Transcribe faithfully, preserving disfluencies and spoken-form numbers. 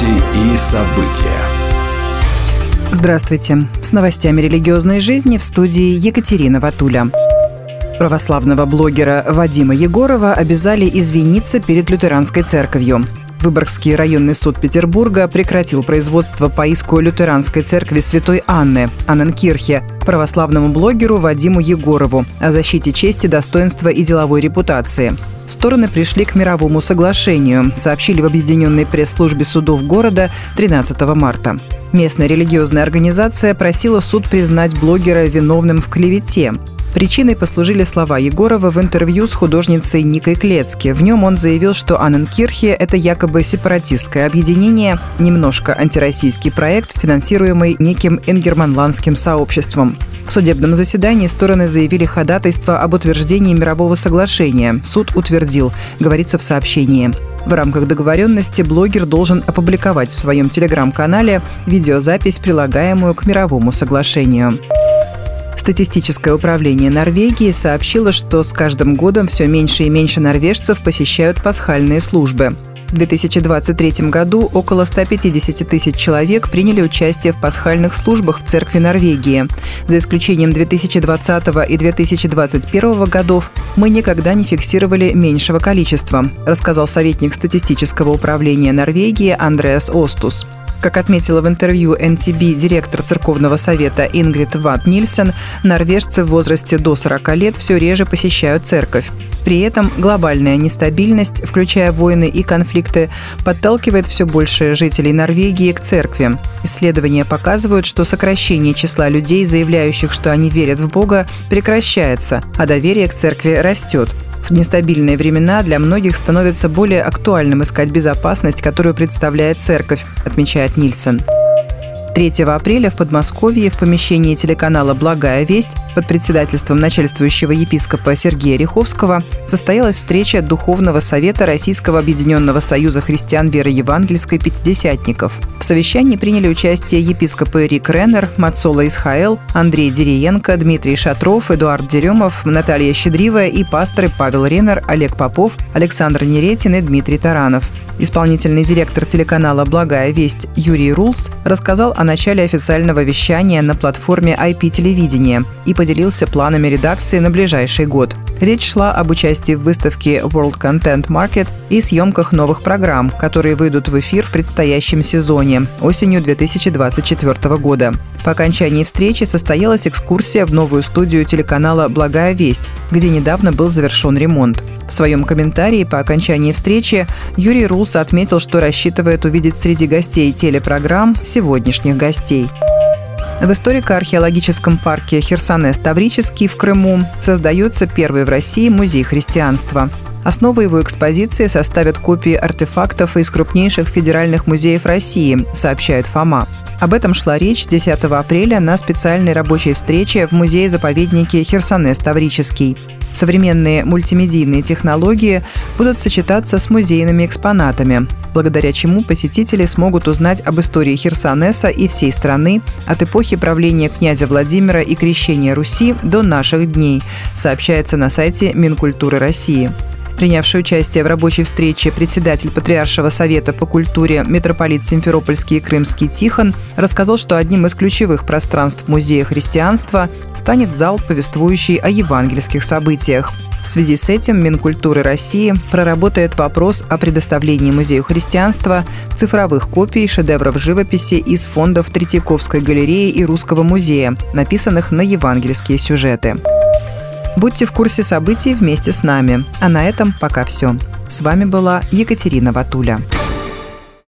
Новости и события. Здравствуйте. С новостями религиозной жизни в студии Екатерина Ватуля. Православного блогера Вадима Егорова обязали извиниться перед лютеранской церковью. Выборгский районный суд Петербурга прекратил производство по иску лютеранской церкви Святой Анны, Анненкирхе, к православному блогеру Вадиму Егорову о защите чести, достоинства и деловой репутации. Стороны пришли к мировому соглашению, сообщили в объединенной пресс-службе судов города тринадцатого марта. Местная религиозная организация просила суд признать блогера виновным в клевете. Причиной послужили слова Егорова в интервью с художницей Никой Клецки. В нем он заявил, что Анненкирхе – это якобы сепаратистское объединение, немножко антироссийский проект, финансируемый неким ингерманландским сообществом. В судебном заседании стороны заявили ходатайство об утверждении мирового соглашения. Суд утвердил, говорится в сообщении. В рамках договоренности блогер должен опубликовать в своем телеграм-канале видеозапись, прилагаемую к мировому соглашению. Статистическое управление Норвегии сообщило, что с каждым годом все меньше и меньше норвежцев посещают пасхальные службы. В две тысячи двадцать третьем году около ста пятидесяти тысяч человек приняли участие в пасхальных службах в церкви Норвегии. За исключением две тысячи двадцатого и две тысячи двадцать первого годов мы никогда не фиксировали меньшего количества, рассказал советник статистического управления Норвегии Андреас Остус. Как отметила в интервью эн ти би директор церковного совета Ингрид Ват Нильсен, норвежцы в возрасте до сорока лет все реже посещают церковь. При этом глобальная нестабильность, включая войны и конфликты, подталкивает все больше жителей Норвегии к церкви. Исследования показывают, что сокращение числа людей, заявляющих, что они верят в Бога, прекращается, а доверие к церкви растет. В нестабильные времена для многих становится более актуальным искать безопасность, которую представляет церковь, отмечает Нильсен. третьего апреля в Подмосковье в помещении телеканала «Благая весть» под председательством начальствующего епископа Сергея Риховского состоялась встреча Духовного совета Российского объединенного союза христиан веры евангельской «Пятидесятников». В совещании приняли участие епископы Рик Реннер, Мацола Исхаэл, Андрей Дериенко, Дмитрий Шатров, Эдуард Деремов, Наталья Щедривая и пасторы Павел Реннер, Олег Попов, Александр Неретин и Дмитрий Таранов. Исполнительный директор телеканала «Благая весть» Юрий Рулс рассказал о начале официального вещания на платформе ай пи-телевидения и поделился планами редакции на ближайший год. Речь шла об участии в выставке World Content Market и съемках новых программ, которые выйдут в эфир в предстоящем сезоне, осенью две тысячи двадцать четвёртого года. По окончании встречи состоялась экскурсия в новую студию телеканала «Благая весть», где недавно был завершен ремонт. В своем комментарии по окончании встречи Юрий Рулс отметил, что рассчитывает увидеть среди гостей телепрограмм сегодняшних гостей. В историко-археологическом парке Херсонес-Таврический в Крыму создается первый в России музей христианства. Основой его экспозиции составят копии артефактов из крупнейших федеральных музеев России, сообщает ФОМА. Об этом шла речь десятого апреля на специальной рабочей встрече в музее-заповеднике Херсонес-Таврический. Современные мультимедийные технологии будут сочетаться с музейными экспонатами, благодаря чему посетители смогут узнать об истории Херсонеса и всей страны от эпохи правления князя Владимира и крещения Руси до наших дней, сообщается на сайте Минкультуры России. Принявший участие в рабочей встрече председатель Патриаршего совета по культуре митрополит Симферопольский и Крымский Тихон рассказал, что одним из ключевых пространств Музея христианства станет зал, повествующий о евангельских событиях. В связи с этим Минкультуры России проработает вопрос о предоставлении Музею христианства цифровых копий шедевров живописи из фондов Третьяковской галереи и Русского музея, написанных на евангельские сюжеты. Будьте в курсе событий вместе с нами. А на этом пока все. С вами была Екатерина Ватуля.